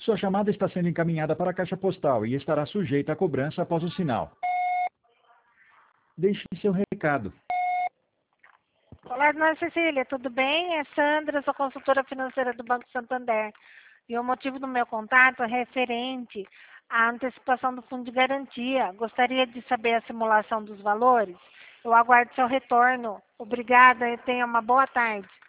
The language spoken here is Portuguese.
Sua chamada está sendo encaminhada para a caixa postal e estará sujeita a cobrança após o sinal. Deixe seu recado. Olá, dona Cecília, tudo bem? É Sandra, sou consultora financeira do Banco Santander. E o motivo do meu contato é referente à antecipação do fundo de garantia. Gostaria de saber a simulação dos valores. Eu aguardo seu retorno. Obrigada e tenha uma boa tarde.